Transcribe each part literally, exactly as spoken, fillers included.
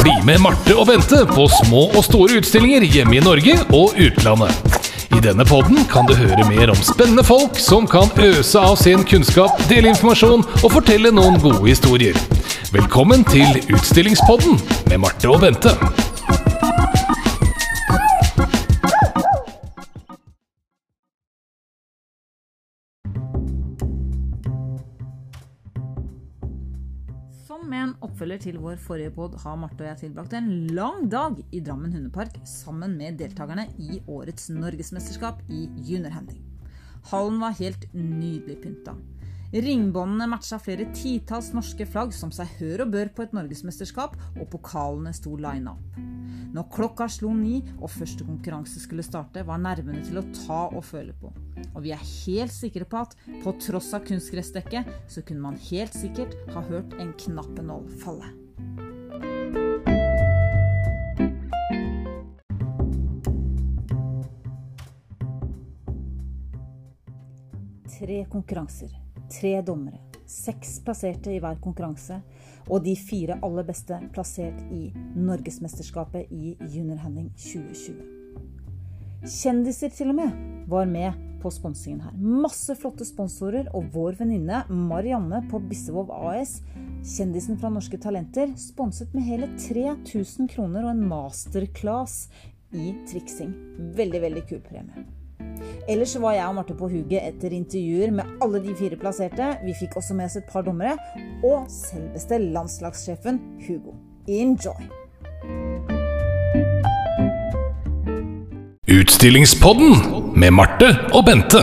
Bli med Marte og Bente på små og store utstillinger hjemme i Norge og utlandet. I denne podden kan du høre mer om spennende folk som kan øse av sin kunnskap, dele informasjon og fortelle noen gode historier. Velkommen til Utstillingspodden med Marte og Bente. Som en oppfølger til vår forrige podd har Marte og jeg tilbrakt en lang dag i Drammen Hundepark sammen med deltakerne i årets Norgesmesterskap i juniorhandling. Hallen var helt nydelig pynta. Ringbåndene matcha flere titalls norske flagg som seg hør og bør på et Norgesmesterskap, og pokalene sto line up. Når klokka slo ni og første konkurranse skulle starte, var nervene til å ta og føle på. Og vi er helt sikre på at på tross av kunstgressdekket, så kunne man helt sikkert ha hørt en knappenål falle. Tre konkurranser, tre dommere, seks plasserte i hver konkurranse, og de fire aller beste plassert i Norgesmesterskapet i juniorhandling tjue tjue. Kjendiser til og med var med på sponsingen her. Masse flotte sponsorer, og vår venninne Marianne på Bissevåg A S, kjendisen fra Norske Talenter, sponset med hele tre tusen kroner og en masterclass i triksing. Veldig, veldig kul premie. Ellers var jeg og Marte på hugget etter intervjuer med alle de fire plasserte. Vi fikk også med oss et par dommere, og selveste landslagssjefen Hugo. Enjoy! Utstillingspodden med Marte og Bente.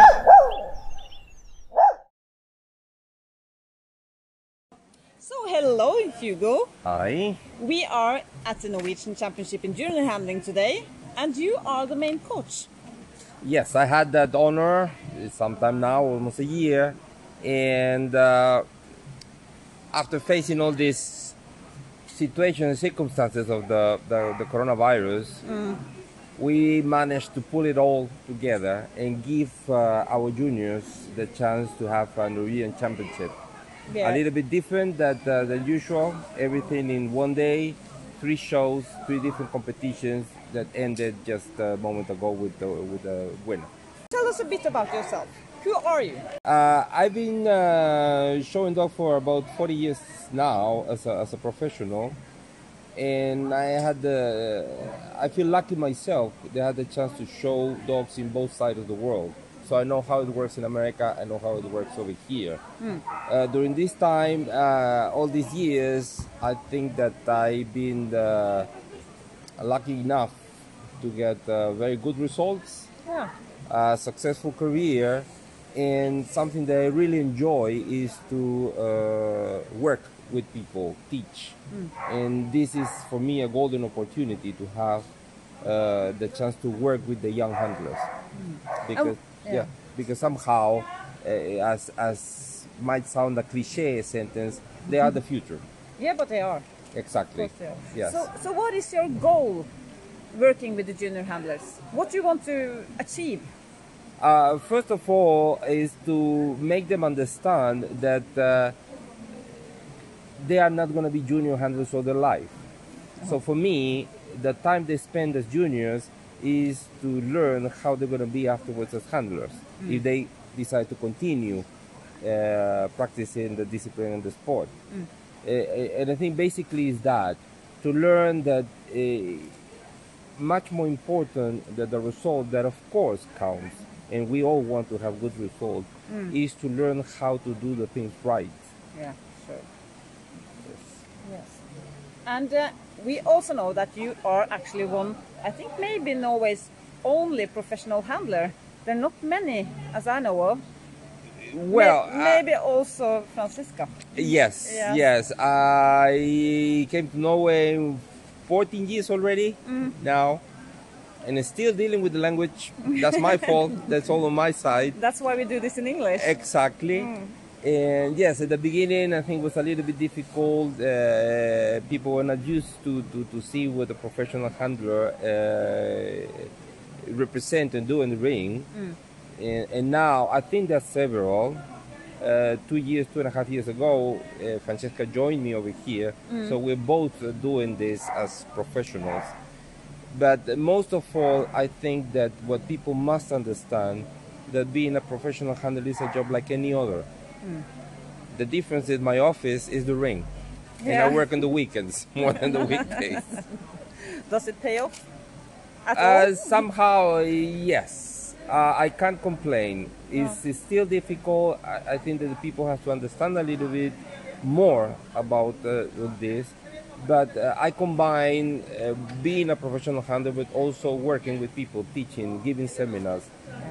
So hello Hugo. Hi. We are at the Norwegian Championship in junior handling today, and you are the main coach. Yes, I had that honor sometime now, almost a year, and uh, after facing all these situations and circumstances of the, the, the coronavirus, mm. we managed to pull it all together and give uh, our juniors the chance to have a Norwegian championship. Yeah. A little bit different than, uh, than usual, everything in one day, three shows, three different competitions that ended just a moment ago with the, with the winner. Tell us a bit about yourself. Who are you? Uh, I've been uh, showing dog for about forty years now as a, as a professional, and I had the, I feel lucky myself that I had the chance to show dogs in both sides of the world. So I know how it works in America, I know how it works over here. Mm. Uh, during this time, uh, all these years, I think that I've been uh, lucky enough to get uh, very good results, yeah. A successful career, and something that I really enjoy is to uh, work with people, teach. Mm. And this is for me a golden opportunity to have uh, the chance to work with the young handlers. Mm. Because, oh, yeah. Yeah, because somehow, uh, as, as might sound a cliche sentence, they are the future. Yeah, but they are. Exactly. They are. Yes. So, so what is your goal working with the junior handlers? What do you want to achieve? Uh, first of all, is to make them understand that uh, they are not going to be junior handlers all their life. Uh-huh. So for me, the time they spend as juniors is to learn how they're going to be afterwards as handlers, mm. if they decide to continue uh, practicing the discipline and the sport. Mm. Uh, and I think basically is that, to learn that uh, much more important than the result that of course counts, and we all want to have good results, mm. is to learn how to do the things right. Yeah, sure. Yes. Yes. And uh, we also know that you are actually one, I think maybe Norway's only professional handler. There are not many, as I know of. Well, maybe uh, also Francisca. Yes, yeah. yes. I came to Norway fourteen years already mm. now, and still dealing with the language. That's my fault. That's all on my side. That's why we do this in English. Exactly. Mm. And yes, at the beginning, I think it was a little bit difficult. Uh, people were not used to, to, to see what a professional handler uh, represent and do in the ring. Mm. And, and now I think there's several, Uh, two years, two and a half years ago, uh, Francesca joined me over here. Mm. So we're both uh, doing this as professionals. But most of all, I think that what people must understand, that being a professional handler is a job like any other. Mm. The difference in my office is the ring. Yeah. And I work on the weekends more than the weekdays. Does it pay off at uh, all? Somehow, yes. Uh, I can't complain. It's, oh. it's still difficult. I, I think that the people have to understand a little bit more about uh, this. But uh, I combine uh, being a professional handler with also working with people, teaching, giving seminars,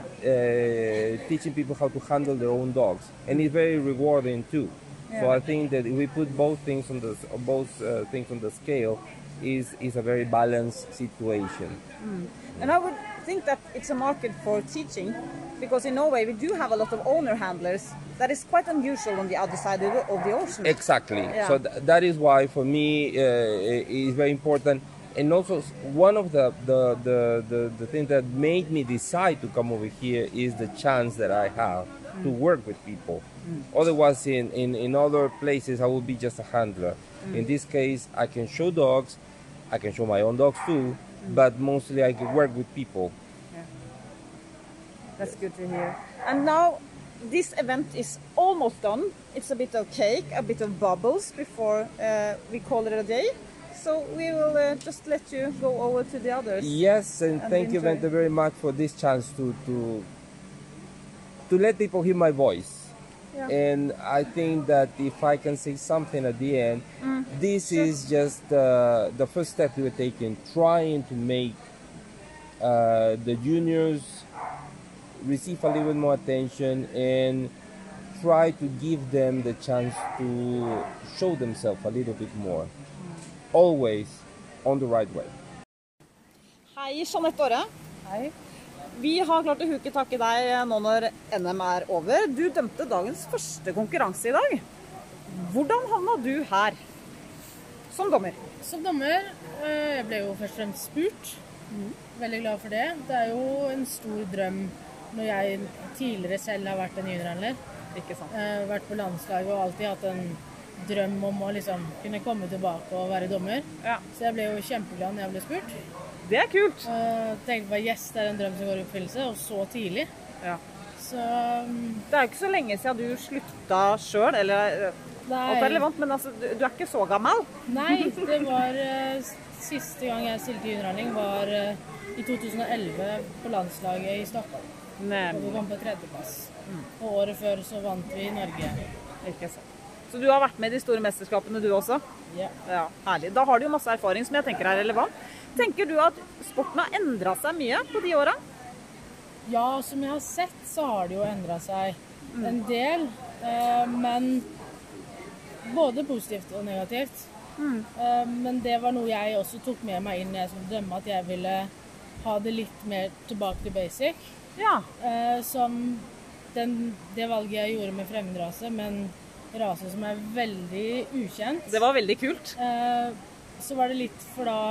uh, teaching people how to handle their own dogs. And it's very rewarding too. Yeah. So I think that if we put both things on the both uh, things on the scale, is is a very balanced situation. Mm. And I would think that it's a market for teaching, because in Norway we do have a lot of owner handlers. That is quite unusual on the other side of the, of the ocean. Exactly. Yeah. So th that is why for me uh, it's very important. And also one of the the, the, the the things that made me decide to come over here is the chance that I have mm. to work with people. Mm. Otherwise, in, in, in other places, I would be just a handler. Mm. In this case, I can show dogs, I can show my own dogs too, mm. but mostly I can work with people. Yeah. That's good to hear. And now, this event is almost done. It's a bit of cake, a bit of bubbles before uh, we call it a day. So we will uh, just let you go over to the others. Yes, and, and thank you very much for this chance to to to let people hear my voice. Yeah. And I think that if I can say something at the end, mm, this sure. is just uh, the first step we were taking, trying to make uh, the juniors receive a little bit more attention and try to give them the chance to show themselves a little bit more. Always on the right way. Hei, Jeanette Åre. Hei. Vi har klart å huke tak i deg nå når N M er over. Du dømte dagens første konkurranse i dag. Hvordan havna du her som dommer? Som dommer, jeg ble jo først og fremst spurt. Mm. Veldig glad for det. Det er jo en stor drøm når jeg tidligere selv har vært en juniorhandler. Ikke sant. Jeg har vært på landslaget og alltid hatt en drøm om å liksom kunne komme tilbake og være dommer. Ja. Så jeg ble jo kjempeglad når jeg ble spurt. Det er kult. Jeg tenkte bare, yes, det er en drøm som går i oppfyllelse, og så tidlig. Ja. Så, det er jo ikke så lenge siden du slutta selv, eller nei, alt er relevant, men altså, du, du er ikke så gammel. Nei, det var uh, siste gang jeg stilte juniorhandling var uh, i to tusen og elleve på landslaget i Stockholm. Nei. Og vi kom på tredjeplass. Mm. Og året før så vant vi i Norge. Ikke sant. Så du har vært med i de store mesterskapene du også? Ja. Ja, herlig. Da har du jo masse erfaring som jeg tenker er relevant. Tenker du at sporten har endret seg mye på de årene? Ja, som jeg har sett så har det jo endret seg mm. en del, eh, men både positivt og negativt. Mm. Eh, men det var noe jeg også tok med meg inn når jeg skulle dømme, at jeg ville ha det litt mer tilbake til basic. Ja. Eh, som den, det valget jeg gjorde med fremmedrase, men rase som er veldig ukjent. Det var veldig kult. Eh, så var det litt for da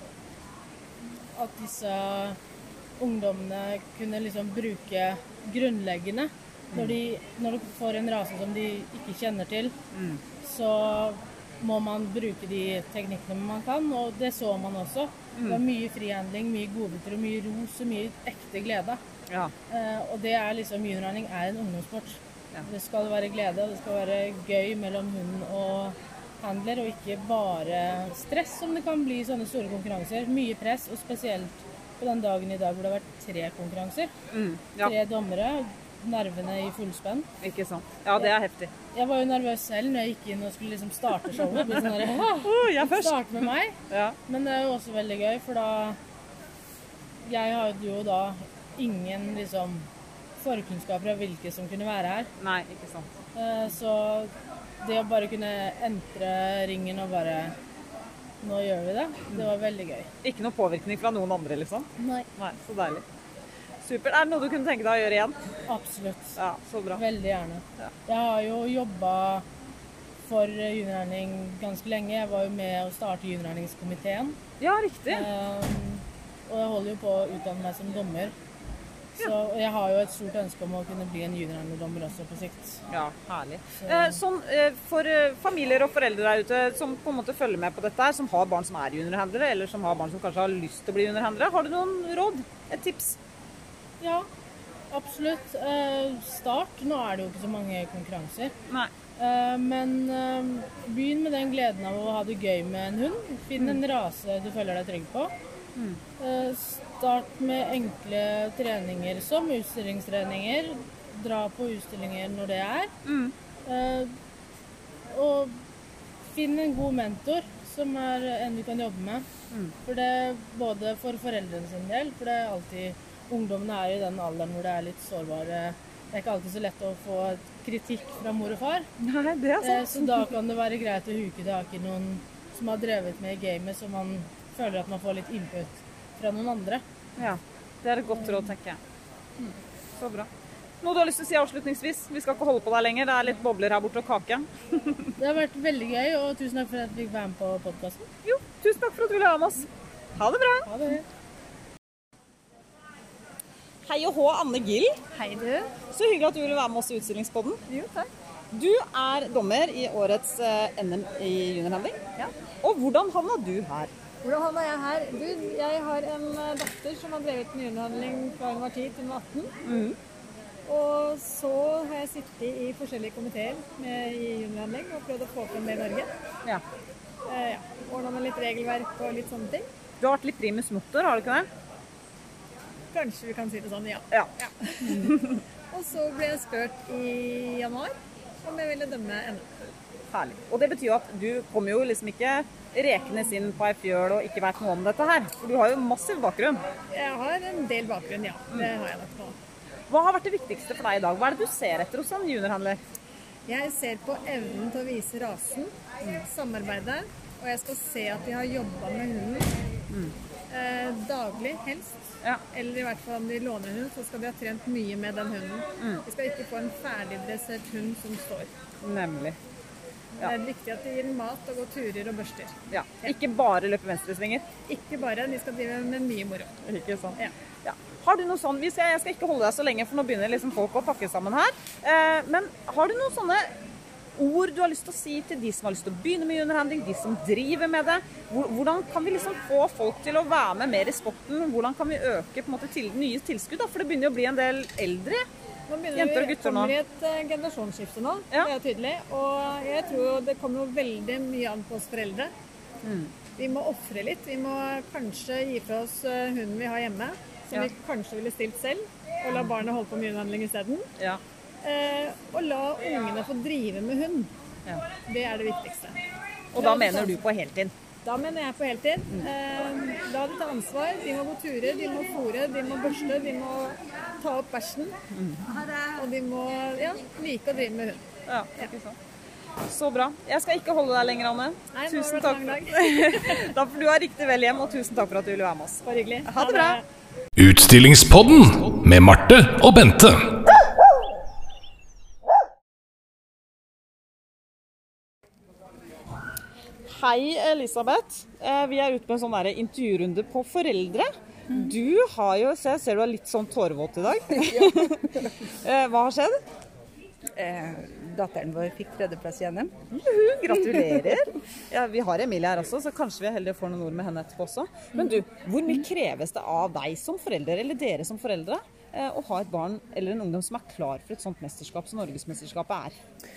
at disse ungdommene kunne liksom bruke grunnleggende. Mm. Når, de, når de får en rase som de ikke kjenner til, mm. så må man bruke de teknikkene man kan, og det så man også. Mm. Det var mye frihandling, mye godbiter og mye ros og mye ekte glede. Ja. Eh, og det er liksom, juniorhandling er en ungdomssport. Ja. Det skal være glede, og det skal være gøy mellom hund og handler, og ikke bare stress som det kan bli i sånne store konkurranser. Mye press, og spesielt på den dagen i dag hvor det har vært tre konkurranser. Mm, ja. Tre dommere, nervene i fullspenn. Ikke sant. Ja, det er heftig. Jeg var jo nervøs selv når jeg gikk inn og skulle liksom starte showet. Det ble sånn der, oh, jeg først. Starte med meg. Ja. Men det er jo også veldig gøy, for da jeg hadde jo da ingen liksom forkunnskaper av hvilke som kunne være her. Nei, ikke sant. Så det å bare kunne entre ringen og bare, nå gjør vi det, det var veldig gøy. Ikke noe påvirkning fra noen andre, liksom? Nei. Nei, så deilig. Super. Er det noe du kunne tenke deg å gjøre igjen? Absolutt. Ja, så bra. Veldig gjerne. Ja. Jeg har jo jobbet for juniorhandling ganske lenge. Jeg var jo med å starte juniorhandlingskomiteen. Ja, riktig. Um, og jeg holder jo på å utdanne meg som dommer. Så jeg har jo et stort ønske om å kunne bli en juniorhandlerdommer også på sikt. Ja, herlig. Eh, sånn, eh, for eh, familier og foreldre der ute som på en måte følger med på dette her, som har barn som er juniorhandlere, eller som har barn som kanskje har lyst til å bli juniorhandlere, har du noen råd? Et tips? Ja, absolutt. Eh, start. Nå er det jo ikke så mange konkurranser. Nei. Eh, men eh, begynn med den gleden av å ha det gøy med en hund. Finn en rase du føler deg trygg på. Mm. Eh, start med enkle treninger som utstillingstreninger. Dra på utstillinger når det er. Mm. Eh, og finn en god mentor som er en du kan jobbe med. Mm. For det er både for foreldrene sin del, for det er alltid, ungdommene er i den alderen hvor det er litt sårbare. Det er ikke alltid så lett å få kritikk fra mor og far. Nei, det er sant. Eh, så da kan det være greit å huke tak i noen som har drevet med i gamet, så man føler at man får litt input fra noen andre. Ja, det er et godt råd, tenker jeg. Mm. Så bra. Noe du har lyst til å si avslutningsvis? Vi skal ikke holde på deg lenger, det er litt bobler her borte og kake. Det har vært veldig gøy, og tusen takk for at vi fikk være med på podcasten. Jo, tusen takk for at du ville ha med oss. Ha det bra. Ha det. Hei og hå, Anne Gill. Hei du. Så hyggelig at du ville være med oss i utstillingspodden. Jo, takk. Du er dommer i årets uh, N M i juniorhandling. Ja. Og hvordan havna du her? Hvordan havna jeg her? Du, jeg har en datter som har drevet med juniorhandling fra hun var ti til hun var atten. Mm. Og så har jeg sittet i forskjellige komiteer med i juniorhandling og prøvd å få frem det i Norge. Ja. Eh, ja. Ordnet med litt regelverk og litt sånne ting. Du har vært litt primus motor, har du ikke det? Kanskje vi kan si det sånn, ja. Ja. ja. Og så ble jeg spurt i januar om jeg ville dømme N M. Herlig. Og det betyr jo at du kommer jo liksom ikke rekenes inn på ei fjøl og ikke vet noe om dette her. For du har jo massiv bakgrunn. Jeg har en del bakgrunn, ja. Det har jeg nok nå. Hva har vært det viktigste for deg i dag? Hva er det du ser etter hos en juniorhandler? Jeg ser på evnen til å vise rasen, mm. samarbeidet, og jeg skal se at de har jobbet med hunden mm. eh, daglig, helst. Ja. Eller i hvert fall om de låner en hund, så skal de ha trent mye med den hunden. Mm. De skal ikke få en ferdigdressert hund som står. Nemlig. Ja. Det er viktig at de gir den mat og går turer og børster. Ja. Ikke bare løpe venstresvinger? Ikke bare, de skal drive med mye moro. Ikke sant? Ja. Ja. Har du noe sånn, jeg skal ikke holde deg så lenge, for nå begynner liksom folk å pakke sammen her. Eh, men har du noen sånne ord du har lyst til å si til de som har lyst til å begynne med juniorhandling, de som driver med det? Hvordan kan vi liksom få folk til å være med mer i sporten? Hvordan kan vi øke på en måte til, nye tilskudd? Da? For det begynner å bli en del eldre nå jenter og gutter nå. Nå begynner vi et uh, generasjonsskifte nå, ja. Det er tydelig. Og jeg tror det kommer jo veldig mye an på oss foreldre. Mm. Vi må offre litt. Vi må kanskje gi fra oss uh, hunden vi har hjemme, som ja. Vi kanskje ville stilt selv, og la barna holde på med juniorhandling i stedet. Ja. Eh, og la ungene få drive med hund. Ja. Det er det viktigste. Og da mener du på heltid? Da mener jeg på heltid. Mm. Eh, la de ta ansvar. De må gå turer, de må fôre, de må børste, de må ta opp bæsjen. Mm. Og de må ja, like å drive med hund. Ja, ikke sant. Så bra. Jeg skal ikke holde deg lenger, Anne. Nei, tusen takk. Da får du ha riktig vel hjem, og tusen takk for at du ville være med oss. Bare hyggelig. Ha det bra. Utstillingspodden med Marte og Bente. Hei Elisabeth, vi er ute på en sånn der intervjurunde på foreldre. Du har jo, så jeg ser du er litt sånn tårevåt i dag. Hva har skjedd? Eh, datteren vår fikk tredjeplass i N M. Gratulerer. Ja, vi har Emilie her også, så kanskje vi er heldige å få noen ord med henne etterpå også. Men du, hvor mye kreves det av deg som forelder, eller dere som foreldre, å ha et barn eller en ungdom som er klar for et sånt mesterskap som Norgesmesterskapet er?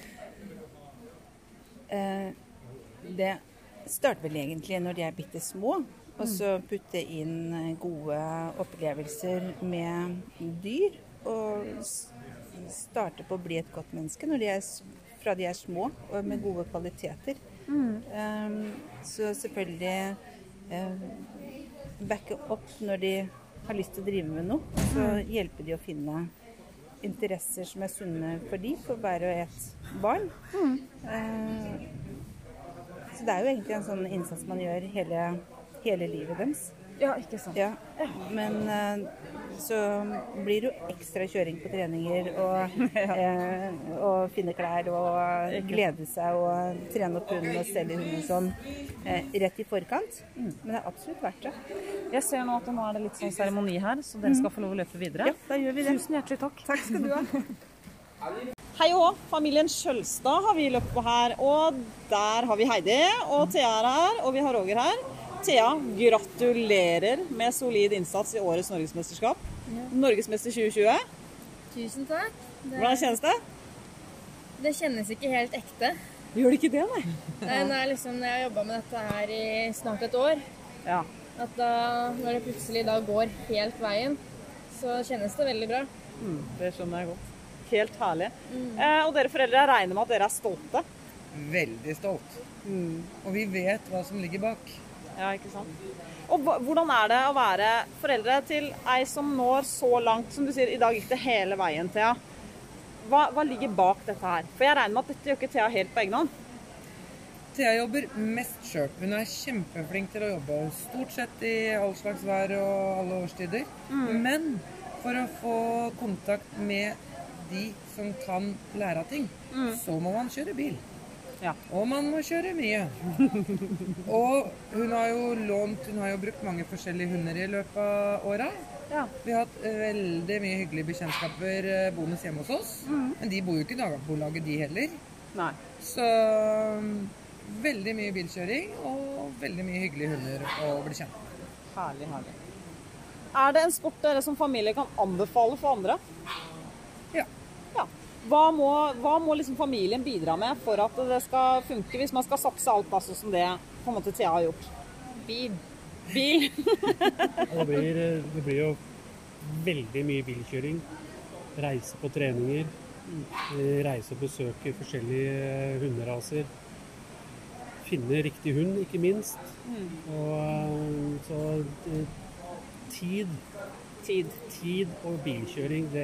Eh, det starter vel egentlig når de er bitte små, og så putte inn gode opplevelser med dyr, og starte på å bli et godt menneske når de er, fra de er små, og med gode kvaliteter. Mm. Um, så selvfølgelig um, backe opp når de har lyst til å drive med noe, så hjelpe de å finne interesser som er sunne for de, for hver og et barn. Mm. Uh, Så det er jo egentlig en sånn innsats man gjør hele, hele livet deres. Ja, ikke sant. Ja. Men uh, så blir det jo ekstra kjøring på treninger og, ja. eh, og finne klær og glede seg og trene opp hunden og stelle hunden sånn eh, rett i forkant. Mm. Men det er absolutt verdt det. Jeg ser nå at nå er det litt sånn seremoni her, så dere skal få lov å løpe videre. Ja, da gjør vi det. Tusen hjertelig takk. Takk skal du ha. Hei og familien Kjølstad har vi løpt på her, og der har vi Heidi, og Thea er her, og vi har Roger her. Thea, gratulerer med solid innsats i årets Norgesmesterskap. Ja. Norgesmester tjue tjue. Tusen takk. Det... Hvordan kjennes det? Det kjennes ikke helt ekte. Gjør det ikke det, nei? Nei, nå er liksom, jeg har jobbet med dette her i snart et år. Ja. At da, når det plutselig da går helt veien, så kjennes det veldig bra. Mm, det skjønner jeg godt. Helt herlig. Mm. Eh, og dere foreldre regner med at dere er stolte? Veldig stolt. Mm. Og vi vet hva som ligger bak. Ja, ikke sant? Og hvordan er det å være foreldre til ei som når så langt, som du sier, i dag gikk det hele veien, Thea? Hva, hva ligger bak dette her? For jeg regner med at dette gjør ikke Thea helt på egen hånd. Thea jobber mest selv. Hun er kjempeflink til å jobbe, stort sett i all slags vær og alle årstider. Mm. Men for å få kontakt med de som kan lære ting, mm. så må man kjøre bil. Ja. Og man må kjøre mye. Og hun har jo lånt, hun har jo brukt mange forskjellige hunder i løpet av året. Ja. Vi har hatt veldig mye hyggelige bekjentskaper bonus hjemme hos oss, mm. men de bor jo ikke i nabolaget de heller. Nei. Så veldig mye bilkjøring og veldig mye hyggelige hunder å bli kjent med. Herlig, herlig. Er det en sport dere som familie kan anbefale for andre? Ja. Ja. Hva må, hva må liksom familien bidra med for at det skal funke, hvis man skal satse alt pass som det på en måte Thea har gjort? Bil. Bil? det, blir, det blir jo veldig mye bilkjøring. Reise på treninger. Reise og besøke forskjellige hunderaser. Finne riktig hund, ikke minst. Mm. Og så tid. Tid. Tid og bilkjøring, det...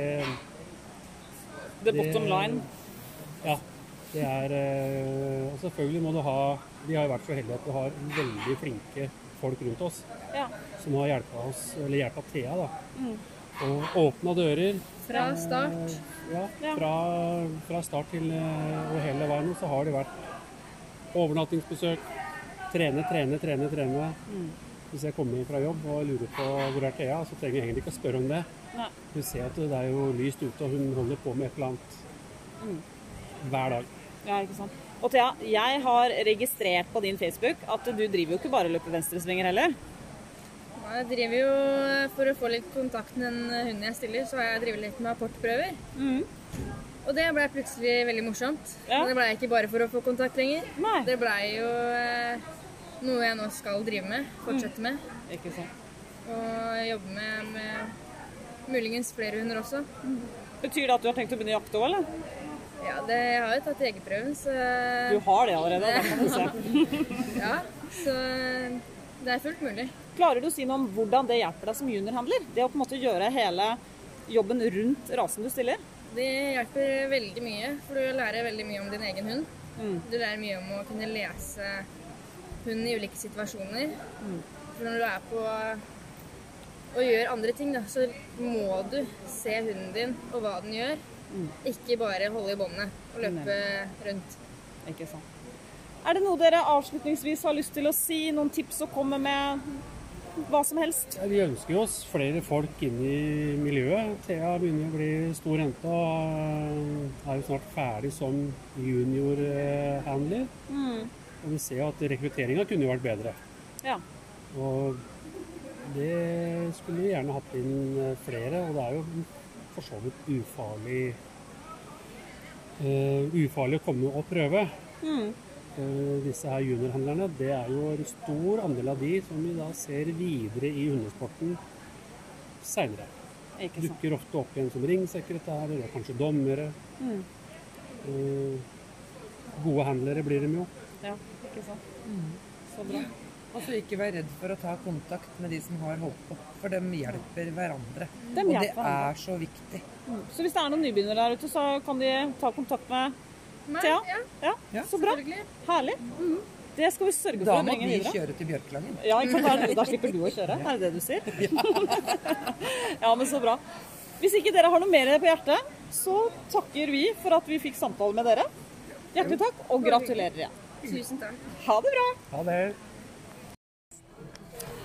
The bottom line. Ja, det er... Og selvfølgelig må du ha... Vi har jo vært så heldige at vi har veldig flinke folk rundt oss. Ja. Som har hjulpet oss, eller hjulpet Thea da. Mm. Og åpna dører. Fra start. Ja, fra, fra start til og hele veien så har det vært overnattingsbesøk, trene, trene, trene, trene. Mm. Hvis jeg kommer fra jobb og lurer på hvor er Thea, så trenger jeg egentlig ikke å spørre om det. Nei. Du ser at det er jo lyst ute, og hun holder på med et eller annet mm. hver dag. Ja, ikke sant. Og Thea, jeg har registrert på din Facebook at du driver jo ikke bare løper venstresvinger heller. Jeg driver jo, for å få litt kontakt med den hunden jeg stiller, så har jeg drivet litt med apportprøver. Mm. Og det ble plutselig veldig morsomt. Ja. Men det ble ikke bare for å få kontakt lenger. Nei. Det ble jo eh, noe jeg nå skal drive med, fortsette mm. med. Ikke sant. Og jobbe med, med muligens flere hunder også. Mm. Betyr det at du har tenkt å begynne å jakte også, eller? Ja, det, jeg har jo tatt jegerprøven, så... Du har det allerede, da kan du se. Ja, så det er fullt mulig. Klarer du å si noe om hvordan det hjelper deg som juniorhandler? Det å på en måte gjøre hele jobben rundt rasen du stiller? Det hjelper veldig mye, for du lærer veldig mye om din egen hund. Mm. Du lærer mye om å kunne lese hunden i ulike situasjoner. Mm. For når du er på og gjør andre ting, da, så må du se hunden din og hva den gjør. Mm. Ikke bare holde i båndet og løpe Nei. rundt. Ikke sant. Er det noe dere avslutningsvis har lyst til å si? Noen tips å komme med? Hva som helst? Ja, vi ønsker oss flere folk inn i miljøet. Thea begynner å bli stor jente og er jo snart ferdig som juniorhandler. Mm. Og vi ser at rekrutteringen kunne vært bedre. Ja. Og det skulle vi gjerne hatt inn flere, og det er jo for så vidt ufarlig, uh, ufarlig å komme og prøve. Mm. Uh, disse her juniorhandlerne, det er jo en stor andel av de som vi da ser videre i hundesporten senere. Dukker ofte opp igjen som ringsekretærer og kanskje dommere. Mm. Uh, gode handlere blir de jo. Ja, ikke sant. Mm. Så bra. Og så ikke være redd for å ta kontakt med de som har holdt på, for de hjelper hverandre. De og hjelper det hverandre. er så viktig. Mm. Så hvis det er noen nybegynnere der ute, så kan de ta kontakt med Meg, Thea? Ja. Ja, ja, så bra. Herlig. Mm. Det skal vi sørge for da å bringe videre. Da må vi kjøre til Bjørklangen. Ja, ikke sant? Da slipper du å kjøre. Er det det du sier? Ja. Ja, men så bra. Hvis ikke dere har noe mer på hjertet, så takker vi for at vi fikk samtale med dere. Hjertelig takk, og gratulerer igjen. Tusen takk. Ha det bra. Ha det.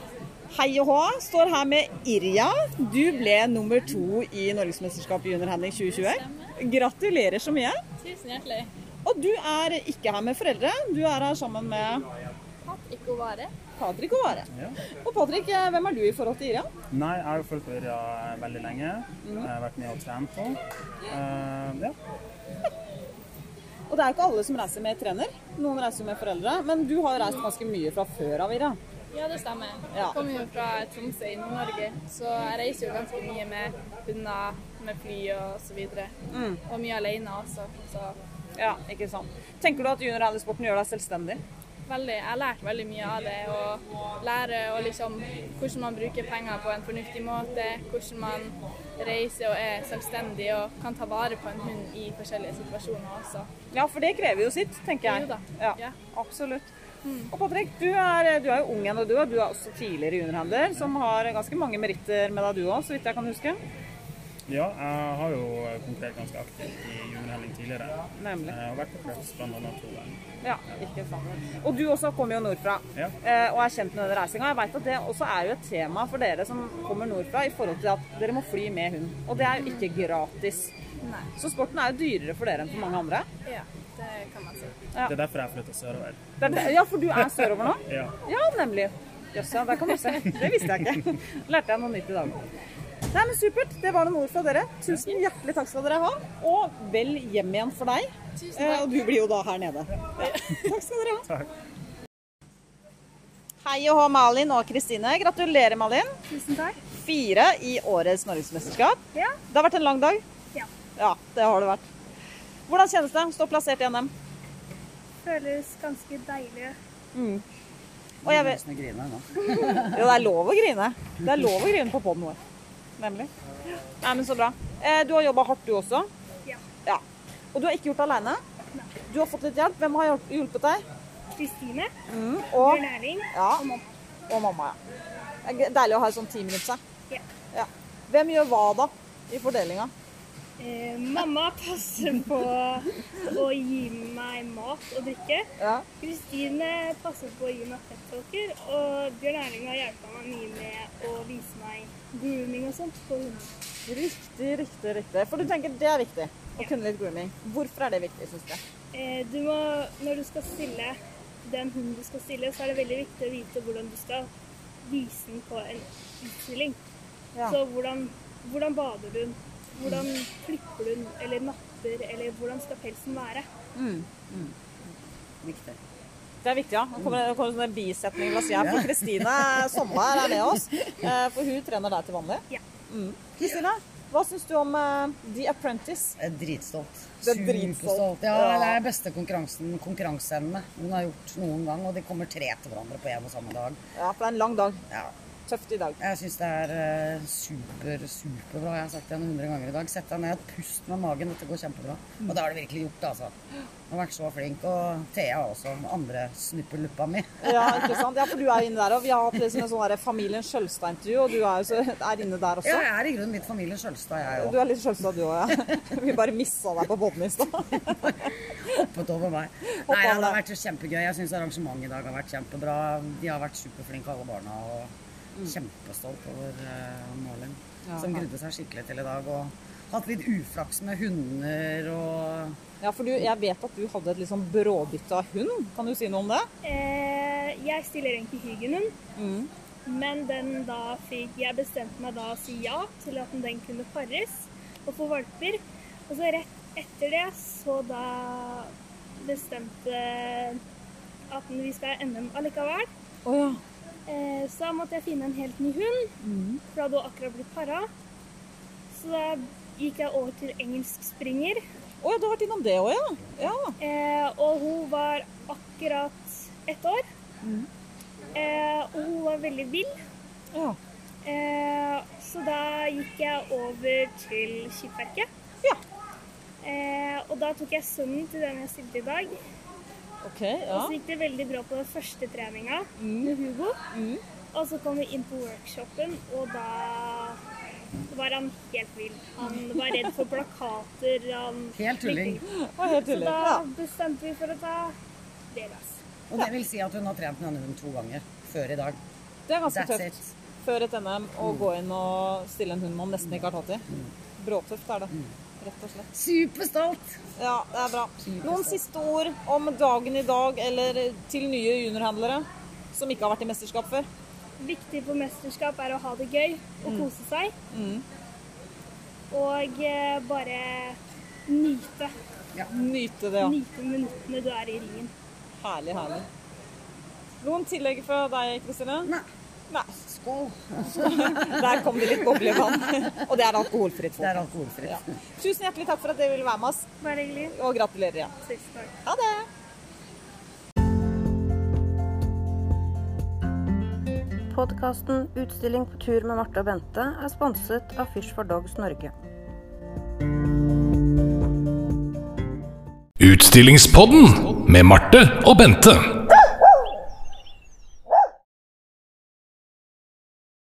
Hei og hå, står her med Irja. Du ble nummer to i Norgesmesterskapet i juniorhandling tjue tjue. Gratulerer så mye. Tusen hjertelig. Og du er ikke her med foreldre, du er her sammen med Patrick Ovare. Patrick Ovare. Ja. Og Patrick, hvem er du i forhold til Irja? Nei, jeg har jo fulgt på Irja veldig lenge. Jeg har vært med og trent på. Uh, ja. Og det er jo ikke alle som reiser med trener. Noen reiser med foreldre. Men du har reist ganske mye fra før av, Irja. Ja, det stemmer. Ja. Jeg kommer jo fra Tromsø i Nord-Norge, så jeg reiser jo ganske mye med hunder, med fly og så videre. Mm. Og mye alene også. Så. Ja, ikke sant. Tenker du at juniorhandlingsporten gjør deg selvstendig? Veldig. Jeg har lært veldig mye av det, og lære og liksom, hvordan man bruker penger på en fornuftig måte, hvordan man reiser og er selvstendig og kan ta vare på en hund i forskjellige situasjoner også. Ja, for det krever jo sitt, tenker jeg. Jo da. Ja, Ja. absolutt. Og Patrick, du er, du er jo ung igjen, og du, og du er også tidligere juniorhandler, som har ganske mange meritter med deg du også, så vidt jeg kan huske. Ja, jeg har jo konkurrert ganske aktivt i juniorhandling tidligere. Nemlig. Jeg har vært på Crafts blant annet to ganger. Ja, ikke sant. Og du også kommer jo nordfra, Ja. eh, og er kjent med denne reisinga. Jeg vet at det også er jo et tema for dere som kommer nordfra, i forhold til at dere må fly med hund. Og det er jo ikke gratis. Nei. Så sporten er jo dyrere for dere enn for mange andre. Ja, det kan man si. Ja. Det er derfor jeg flyttet sørover. Det er, det- ja, for du er sørover nå? Ja. Ja, nemlig. Jøss, ja, der kan du se. Det visste jeg ikke. Lærte jeg noe nytt i dag. Nei, men supert. Det var noen ord fra dere. Tusen hjertelig takk skal dere ha. Og vel hjem igjen for deg. Tusen Eh, takk. og du blir jo da her nede. Ja. Takk skal dere ha. Takk. Hei og hå, Malin og Kristine. Gratulerer, Malin. Tusen takk. Fire i årets Norgesmesterskap. Ja. Det har vært en lang dag. Ja. Ja, det har det vært. Hvordan kjennes det å stå plassert i N M? Føles ganske deilig. Mm. Og jeg vet... Nesten å grine nå. Jo, det er lov å grine. Det er lov å grine på podden vår. Nemlig. Nei, men så bra. Eh, du har jobbet hardt du også. Ja. Ja. Og du har ikke gjort det alene. Nei. Du har fått litt hjelp. Hvem har hjulp- hjulpet deg? Kristine, Mm, og, Bjørn Erling ja, og mamma. og mamma, ja. Det er deilig å ha et sånt team rundt seg. Ja. Ja. Hvem gjør hva da i fordelinga? Eh, mamma passer på å gi meg mat og drikke. Ja. Kristine passer på å gi meg pettalker, og Bjørn Erling har hjulpet meg mye med å vise meg grooming og sånt på hunder. Riktig, riktig, riktig. For du tenker det er viktig å kunne litt grooming. Hvorfor er det viktig, synes du? Eh, du må, når du skal stille den hunden du skal stille, så er det veldig viktig å vite hvordan du skal vise den på en utstilling. Ja. Så hvordan, hvordan bader du den? Hvordan klipper du den, eller napper, eller hvordan skal pelsen være? Mm. Viktig. Det er viktig, ja. Nå kommer det kommer sånne bisetninger la oss si her, for Kristine Sommer er med oss, eh, for hun trener deg til vanlig. Ja. Mm. Kristine, hva synes du om uh, The Apprentice? Jeg er dritstolt. Du er dritstolt. Superstolt. Ja, Ja. det er beste konkurransen, konkurranseevne hun har gjort noen gang, og de kommer tre til hverandre på en og samme dag. Ja, for det er en lang dag. Ja. Tøft i dag. Jeg synes det er eh, super, superbra. Jeg har sagt det en hundre ganger i dag. Sett deg ned, pust med magen. Dette går kjempebra. Og det har det virkelig gjort, altså. Hun har vært så flink. Og Thea også, den andre snuppeluppa mi. Ja, ikke sant? Ja, for du er inne der, og vi har hatt liksom en sånn der familien Skjølstad-intervju, og du er jo så, er inne der også. Ja, jeg er i grunnen litt familien Skjølstad, jeg Du òg. er litt Skjølstad du også, ja. Vi bare missa deg på podden i stad. Hoppet over meg. Nei, ja, det har vært kjempegøy. Jeg synes arrangementet i dag har vært kjempebra. De har vært superflinke, alle barna. og Kjempestolt over uh, Malin, Ja. som grudde seg skikkelig til i dag. Og hatt litt uflaks med hunder og Ja, for du, jeg vet at du hadde et litt sånn bråbytte av hund. Kan du si noe om det? Eh, jeg stiller egentlig Hygenhund, Mm. men den da fikk jeg bestemte meg da å si ja til at den kunne pares og få valper. Og så rett etter det så da bestemte at vi skal ha N M allikevel. Å ja. Eh, så da måtte jeg finne en helt ny hund, for da hadde hun akkurat blitt para. Så da gikk jeg over til engelsk springer. Å ja, du har vært innom det også, ja. Ja. Eh, og hun var akkurat ett år. Eh, og hun var veldig vill. Ja. Eh, så da gikk jeg over til Skipverket. Ja. Eh, og da tok jeg sønnen til den jeg stilte i dag. Ok, Og ja. så gikk det veldig bra på den første treninga Mm. med Hugo. Mm. Og så kom vi inn på workshopen, og da var han helt vill. Han var redd for plakater. Han Helt tulling. Ja, helt Så tulling, da ja. bestemte vi for å ta det løs. Og det vil si at hun har trent med denne hunden to ganger før i dag. Det er ganske That's tøft. it. før et N M å gå inn og stille en hund man nesten ikke har tatt i. Bråtøft er det, rett og slett. Superstolt! Ja, det er bra. Noen siste ord om dagen i dag, eller til nye juniorhandlere som ikke har vært i mesterskap før? Viktig på mesterskap er å ha det gøy og kose seg. Mm. Og eh, bare nyte. Ja. Nyte det, ja. Nyte minuttene du er i ringen. Herlig, herlig. Noen tillegg fra deg, Kristine? Nei. Nei. Skål. Der kom det litt boblevann. Og det er alkoholfritt. Det er alkoholfritt. Ja. Tusen hjertelig takk for at dere ville være med oss. Bare hyggelig. Og gratulerer igjen. Tusen takk. Ha det. Podcasten Utstilling på tur med Marte og Bente er sponset av Fish for Dogs Norge. Utstillingspodden med Marte og Bente.